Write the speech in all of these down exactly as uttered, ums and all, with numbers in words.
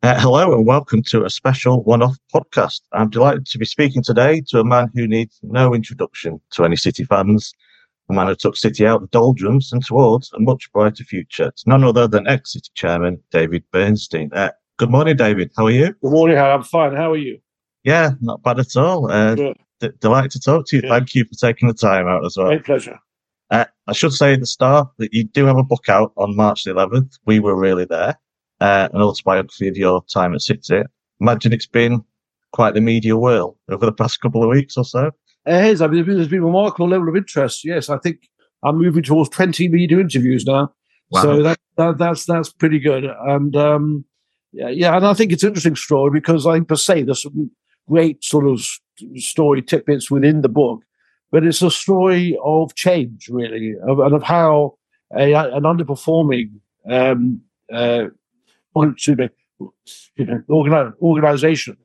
Uh, hello and welcome to a special one-off podcast. I'm delighted to be speaking today to a man who needs no introduction to any City fans, a man who took City out of the doldrums and towards a much brighter future. It's none other than ex-City chairman David Bernstein. Uh, good morning, David. How are you? Good morning, Harry. I'm fine. How are you? Yeah, not bad at all. Uh, d- delighted to talk to you. Good. Thank you for taking the time out as well. Great pleasure. Uh, I should say at the start that you do have a book out on March the eleventh. We were really there. Uh, an autobiography of your time at City. Imagine it's been quite the media whirl over the past couple of weeks or so. It is. I mean, there's been a remarkable level of interest. Yes, I think I'm moving towards twenty media interviews now. Wow. So that, that that's that's pretty good. And um, yeah, yeah, and I think it's an interesting story because I think per se there's some great sort of story tidbits within the book, but it's a story of change, really, of, and of how a, an underperforming um, uh, excuse me, you know, organi- organization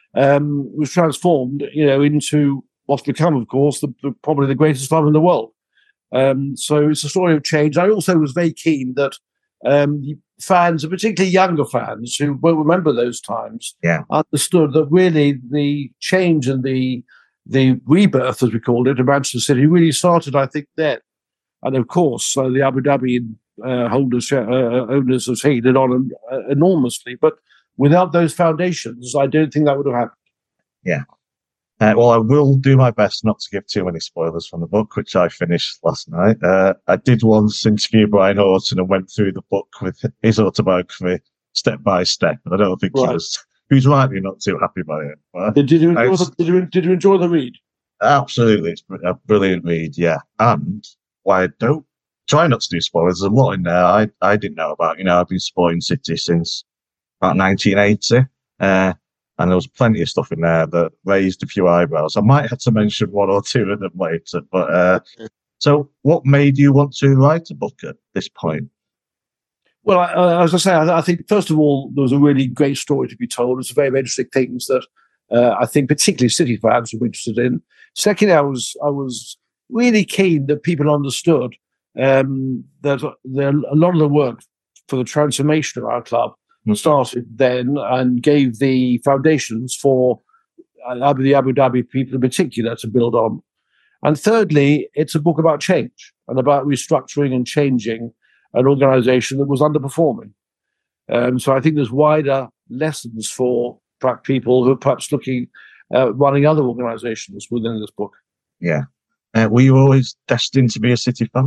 um, was transformed, you know, into what's become, of course, the, the, probably the greatest club in the world. Um, so it's a story of change. I also was very keen that um, fans, and particularly younger fans who won't remember those times, yeah. understood that really the change and the the rebirth, as we called it, of Manchester City really started, I think, then. And of course, uh, the Abu Dhabi uh, holders, uh, owners have heeded on uh, enormously. But without those foundations, I don't think that would have happened. Yeah. Uh, well, I will do my best not to give too many spoilers from the book, which I finished last night. Uh, I did once interview Brian Horton and went through the book with his autobiography step by step, and I don't think right. he was. He was rightly not too happy by it. But did, did, you enjoy the, did, you, did you enjoy the read? Absolutely, it's a brilliant read. Yeah, and why I don't try not to do spoilers. There's a lot in there I I didn't know about. You know, I've been supporting City since about nineteen eighty. Uh, And there was plenty of stuff in there that raised a few eyebrows. I might have to mention one or two of them later. But uh, so, what made you want to write a book at this point? Well, I, as I say, I, I think first of all there was a really great story to be told. It's very interesting things that uh, I think particularly City fans were interested in. Secondly, I was I was really keen that people understood um, that there, a lot of the work for the transformation of our club started then and gave the foundations for uh, the Abu Dhabi people in particular to build on. And thirdly, it's a book about change and about restructuring and changing an organisation that was underperforming. Um, so I think there's wider lessons for perhaps people who are perhaps looking at running other organisations within this book. Yeah. Uh, were you always destined to be a City fan?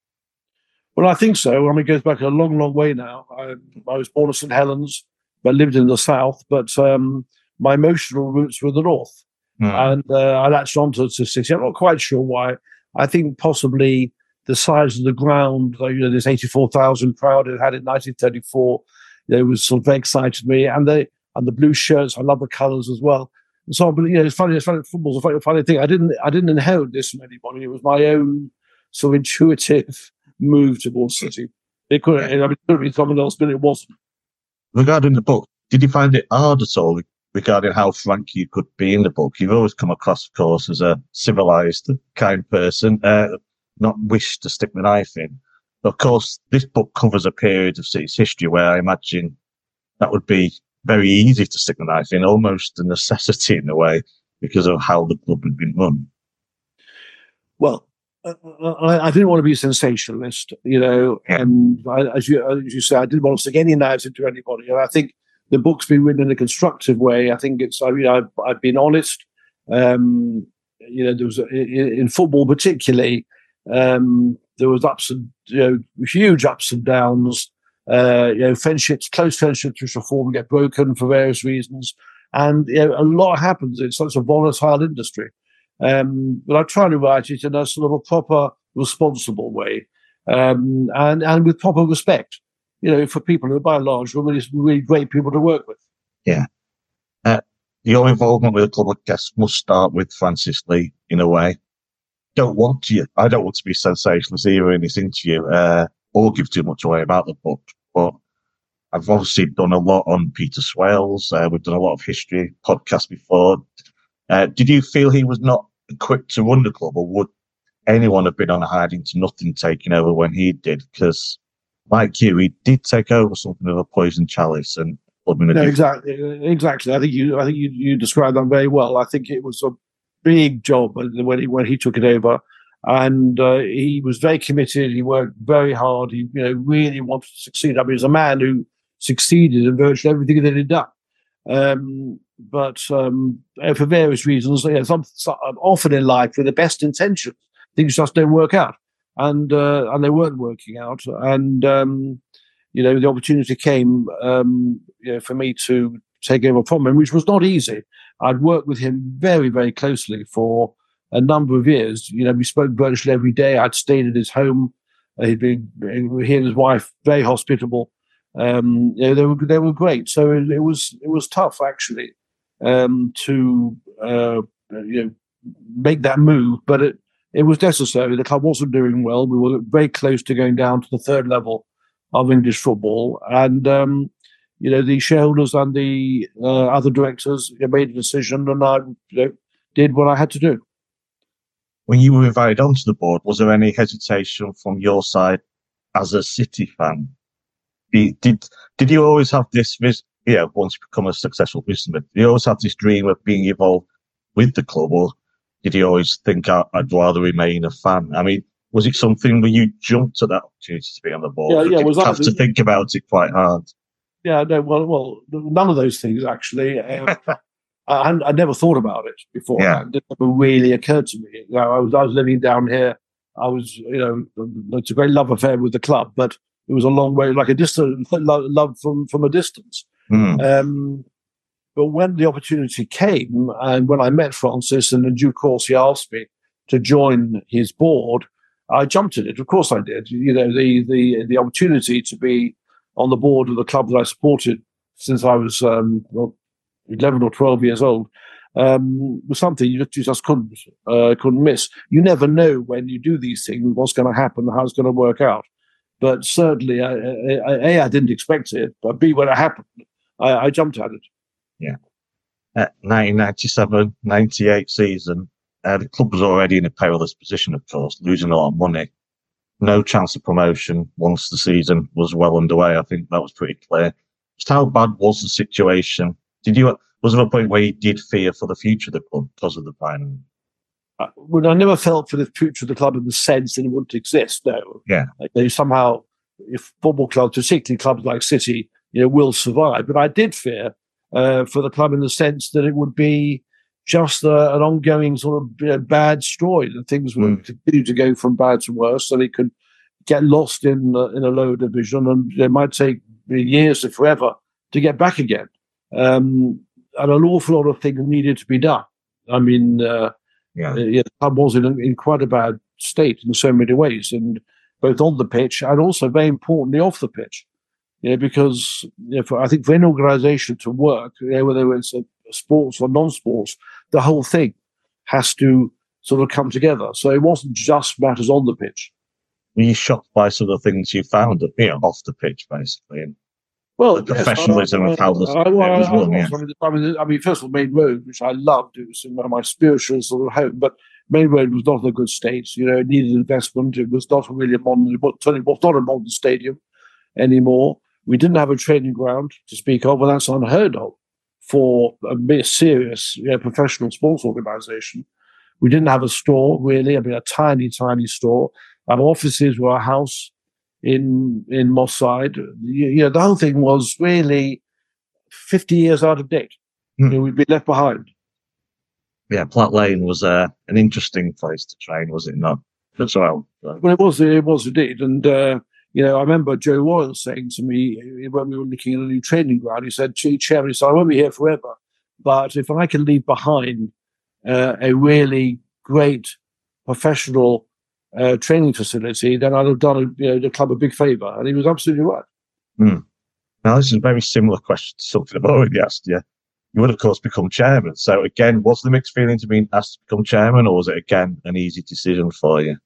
Well, I think so. I mean, it goes back a long, long way now. I, I was born at St Helens, but lived in the south. But um, my emotional roots were the north. Mm. And uh, I latched onto to City. I'm not quite sure why. I think possibly the size of the ground, you know, this eighty-four thousand crowd it had in nineteen thirty-four, you know, was sort of very excited me. And the and the blue shirts, I love the colours as well. And so, but you know, it's funny. It's funny. Football's a funny, funny thing. I didn't. I didn't inherit this from anybody. It was my own sort of intuitive move towards City. It could have, I mean, it could have been someone else, but it wasn't. Regarding the book, did you find it hard at all regarding how frank you could be in the book? You've always come across, of course, as a civilised, kind person, uh, not wish to stick the knife in. But of course, this book covers a period of City's history where I imagine that would be very easy to stick the knife in, almost a necessity in a way, because of how the club had been run. Well, I, I didn't want to be a sensationalist, you know, and I, as you as you say, I didn't want to stick any knives into anybody. And I think the book's been written in a constructive way. I think it's, I mean, I've, I've been honest. Um, you know, there was in, in football particularly, um, there was ups and you know huge ups and downs. Uh, you know, friendships, close friendships, which are formed get broken for various reasons, and you know, a lot happens. It's such a volatile industry. Um, but I try to write it in a sort of a proper, responsible way, um, and and with proper respect, you know, for people who, by and large, are really, really great people to work with. Yeah, uh, your involvement with the club, I guess, must start with Francis Lee in a way. Don't want to, I don't want to be sensationalist either in this interview, uh, or give too much away about the book, but I've obviously done a lot on Peter Swales. Uh, we've done a lot of history podcasts before. Uh, did you feel he was not equipped to run the club, or would anyone have been on a hiding to nothing taking over when he did? Because, like you, he did take over something of a poison chalice, and club in a No, different... exactly, exactly. I think you, I think you, you described that very well. I think it was a big job when he when he took it over, and uh, he was very committed. He worked very hard. He, you know, really wanted to succeed. I mean, he's a man who succeeded in virtually everything that he'd done. Um, but um, for various reasons, you know, some, some, often in life, with the best intentions, things just don't work out, and uh, and they weren't working out. And um, you know, the opportunity came, um, you know, for me to take over from him, which was not easy. I'd worked with him very, very closely for a number of years. You know, we spoke virtually every day. I'd stayed at his home. He'd been, he and his wife, very hospitable. Um, you know, they were they were great. So it, it was it was tough actually um, to uh, you know make that move, but it it was necessary. The club wasn't doing well. We were very close to going down to the third level of English football, and um, you know the shareholders and the uh, other directors made a decision, and I you know, did what I had to do. When you were invited onto the board, was there any hesitation from your side as a City fan? Did did you always have this, yeah, once you become a successful businessman, did you always have this dream of being involved with the club, or did you always think I'd rather remain a fan? I mean, was it something where you jumped at that opportunity to be on the board? Yeah, yeah. Did Was you that have to think about it quite hard? Yeah, no. Well, well, none of those things actually. Um, I, I never thought about it before. Yeah. It never really occurred to me. You know, I was I was living down here. I was, you know, it's a great love affair with the club, but it was a long way, like a distant love from from a distance. Mm. Um, but when the opportunity came, and when I met Francis, and in due course he asked me to join his board, I jumped at it. Of course I did. You know, the the the opportunity to be on the board of the club that I supported since I was um, well, eleven or twelve years old um, was something you just, you just couldn't uh, couldn't miss. You never know when you do these things what's going to happen, how it's going to work out. But certainly, I, I, A, I didn't expect it, but B, when it happened, I, I jumped at it. Yeah. Uh, nineteen ninety-seven ninety-eight season, uh, the club was already in a perilous position, of course, losing a lot of money. No chance of promotion once the season was well underway. I think that was pretty clear. Just how bad was the situation? Did you, was there a point where you did fear for the future of the club because of the final? Uh, well, I never felt for the future of the club in the sense that it wouldn't exist. No, yeah, like they somehow, if football clubs, particularly clubs like City, you know, will survive. But I did fear uh, for the club in the sense that it would be just uh, an ongoing sort of you know, bad story, that things would mm. continue to go from bad to worse, so they could get lost in uh, in a lower division, and it might take years to forever to get back again. Um, and an awful lot of things needed to be done. I mean. Uh, Yeah, yeah, the club was in, in quite a bad state in so many ways, and both on the pitch and also very importantly off the pitch. You know, because you know, for, I think for any organisation to work, you know, whether it's a, a sports or non-sports, the whole thing has to sort of come together. So it wasn't just matters on the pitch. Were you shocked by some of the things you found, you know, off the pitch, basically? And well, the professionalism yes, I, of how this I, I, I, was run, I, yeah. I, mean, I, mean, I mean, first of all, Main Road, which I loved, it was one of my spiritual sort of home, but Main Road was not in a good state. You know, it needed investment. It was not really a modern, it was not a modern stadium anymore. We didn't have a training ground to speak of, and that's unheard of for a serious, you know, professional sports organisation. We didn't have a store, really. I mean, a tiny, tiny store. Our offices were a house in in Moss Side. You, you know, the whole thing was really fifty years out of date. Mm. You know, we'd been left behind. Yeah, Platt Lane was uh, an interesting place to train, was it not? As well. So. Well, it was. It was indeed. And uh, you know, I remember Joe Royal saying to me when we were looking at a new training ground, he said, "Chairman, he said, I won't be here forever, but if I can leave behind uh, a really great professional uh, training facility, then I'd have done you know, the club a big favour." And he was absolutely right. Mm. Now, this is a very similar question to something I've already asked you. You would, of course, become chairman. So, again, was the mixed feelings of being asked to become chairman, or was it, again, an easy decision for you?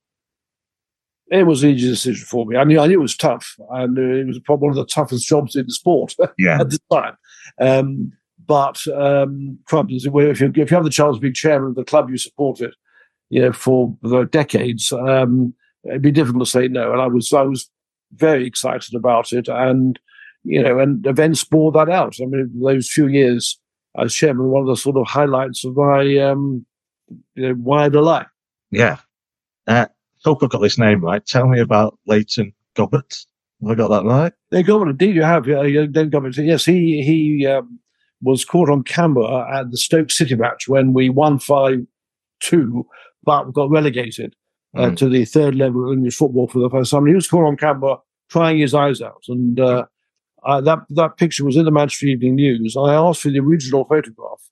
It was an easy decision for me. I mean, I knew it was tough, and uh, it was probably one of the toughest jobs in the sport yeah. at the time. Um, but um, clubs, if you, if you have the chance of being chairman of the club you supported, you know, for the decades, um, it'd be difficult to say no. And I was, I was very excited about it. And you know, and events bore that out. I mean, those few years as chairman, one of the sort of highlights of my um, you know, wider life. Yeah. Uh, hope I've got this name right. Tell me about Leighton Gobbett. Have I got that right? They Gobbett, indeed, you have. Yeah, Leighton Gobbett. Yes, he he um, was caught on camera at the Stoke City match when we won five two, but got relegated uh, mm. to the third level of English football for the first time. He was caught on camera crying his eyes out, and uh, uh, that that picture was in the Manchester Evening News. I asked for the original photograph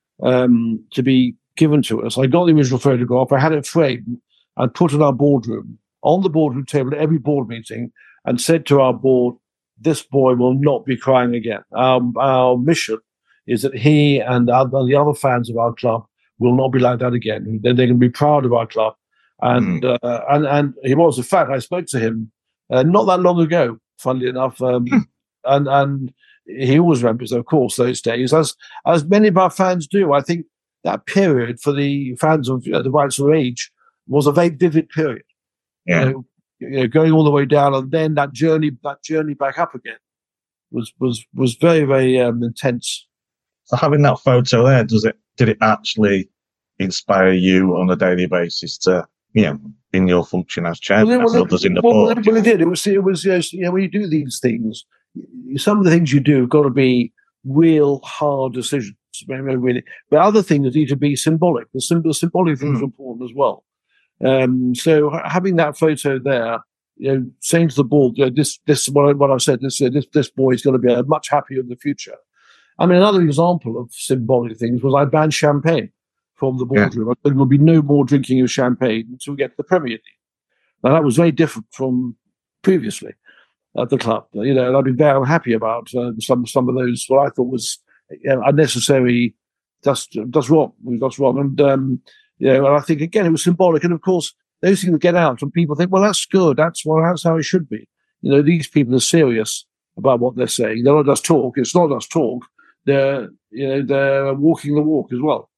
um, to be given to us. I got the original photograph. I had it framed and put in our boardroom, on the boardroom table at every board meeting, and said to our board, this boy will not be crying again. Our, our mission is that he and our, the other fans of our club will not be like that again. They're, they're going to be proud of our club. And mm. uh, and and he was. In fact, I spoke to him uh, not that long ago, funnily enough, um, and and he always remembers, of course, those days, as as many of our fans do. I think that period for the fans of you know, the right sort of age was a very vivid period. Yeah. You know, you know, going all the way down, and then that journey, that journey back up again, was was was very very um, intense. So having that photo there, does it did it actually inspire you on a daily basis to, you know, in your function as chairman, well, as others in the well, board? Well, it did. It was it was you know, when you do these things, some of the things you do have got to be real hard decisions, really. But other things need to be symbolic. The symbol, symbolic things mm. are important as well. Um, so having that photo there, you know, saying to the board, you know, this, this, what I, what I said, this, uh, this, this boy is going to be uh, much happier in the future. I mean, another example of symbolic things was I banned champagne from the boardroom. Yeah. There will be no more drinking of champagne until we get to the Premier League. Now that was very different from previously at the club. You know, and I've been very unhappy about uh, some some of those what I thought was you know, unnecessary, just just wrong, just wrong, and. Um, You know, and I think, again, it was symbolic. And, of course, those things get out and people think, well, that's good. That's well, that's how it should be. You know, these people are serious about what they're saying. They're not just talk. It's not just talk. They're, you know, they're walking the walk as well.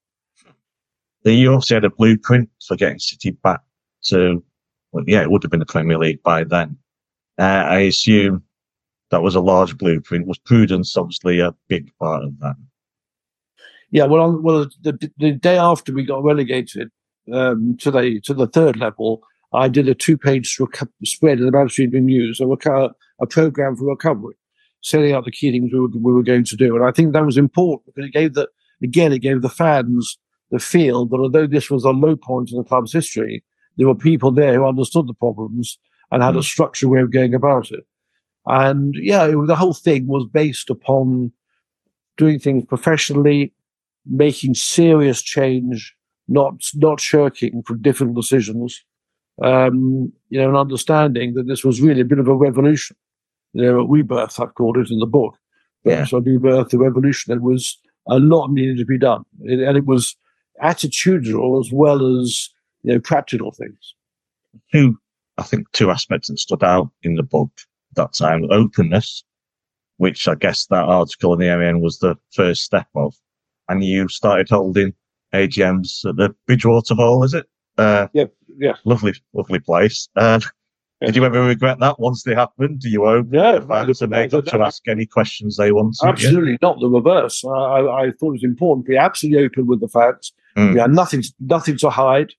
You also had a blueprint for getting City back to, well, yeah, it would have been the Premier League by then. Uh, I assume that was a large blueprint. Was prudence obviously a big part of that? Yeah, well, on, well, the, the day after we got relegated um, to the to the third level, I did a two-page rec- spread in the Manchester Evening News, a, rec- a program for recovery, setting out the key things we were, we were going to do, and I think that was important because it gave the again it gave the fans the feel that although this was a low point in the club's history, there were people there who understood the problems and had mm. a structured way of going about it. And yeah, it, the whole thing was based upon doing things professionally, making serious change, not not shirking from different decisions, um, you know, and understanding that this was really a bit of a revolution. You know, a rebirth, I've called it in the book. Yeah. So a rebirth, a revolution. There was a lot needed to be done. It, and it was attitudinal as well as, you know, practical things. Two, I think two aspects that stood out in the book at that time. Openness, which I guess that article in the M N was the first step of. And you started holding A G Ms at the Bridgewater Hall, is it? Uh, yeah, yeah. Lovely, lovely place. Uh, yeah. Did you ever regret that once they happened? Do you owe yeah, fans to make them to ask any questions they want to? Absolutely, yeah? Not the reverse. I, I thought it was important to be absolutely open with the fans. Mm. We had nothing, nothing to hide,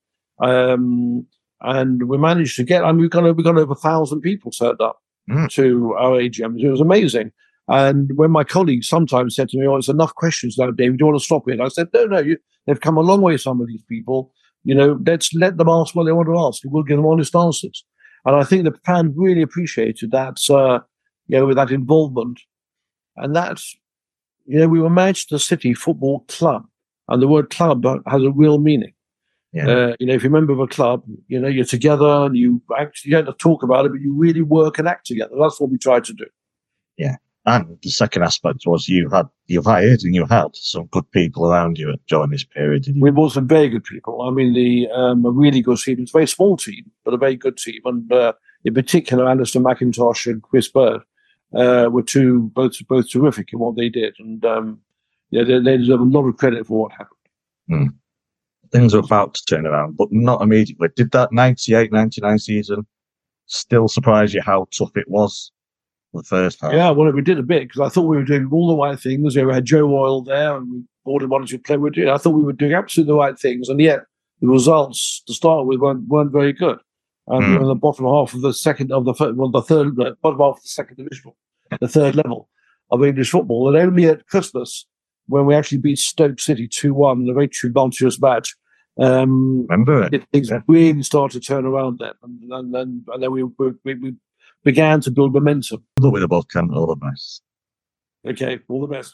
um, and we managed to get. I mean, we got we got over a thousand people turned up mm. to our A G Ms. It was amazing. And when my colleagues sometimes said to me, oh, it's enough questions now, David, do you want to stop it? I said, no, no, you, they've come a long way, some of these people. You know, let's let them ask what they want to ask. We'll give them honest answers. And I think the fans really appreciated that, uh, you know, with that involvement. And that's, you know, we were Manchester City Football Club. And the word club has a real meaning. Yeah. Uh, you know, if you're a member of a club, you know, you're together and you actually, you don't have to talk about it, but you really work and act together. That's what we tried to do. Yeah. And the second aspect was you had you hired and you had some good people around you during this period. Did you? We brought some very good people. I mean, the um, a really good team. It's a very small team, but a very good team. And uh, in particular, Alistair McIntosh and Chris Bird uh, were two both both terrific in what they did. And um, yeah, they, they deserve a lot of credit for what happened. Mm. Things are about to turn around, but not immediately. Did that ninety-eight ninety-nine season still surprise you how tough it was? the first half. Yeah, well, we did a bit because I thought we were doing all the right things. You know, we had Joe Royle there and we ordered one or two players. I thought we were doing absolutely the right things, and yet the results to start with weren't, weren't very good. And Mm. we were in the bottom half of the second of the third, well, the third uh, bottom half of the second division, the third level of English football. And only at Christmas, when we actually beat Stoke City two one in a very tumultuous match, um, Remember it? it things Yeah. really started to turn around then, and, and, and, and then we, we, we began to build momentum. Good luck with the book and all the best. Okay, all the best.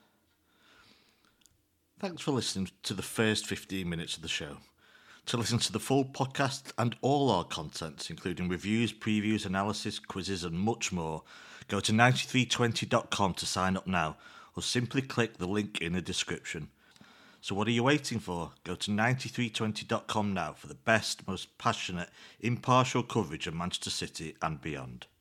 Thanks for listening to the first fifteen minutes of the show. To listen to the full podcast and all our contents, including reviews, previews, analysis, quizzes and much more, go to ninety-three twenty dot com to sign up now, or simply click the link in the description. So what are you waiting for? Go to ninety-three twenty dot com now for the best, most passionate, impartial coverage of Manchester City and beyond.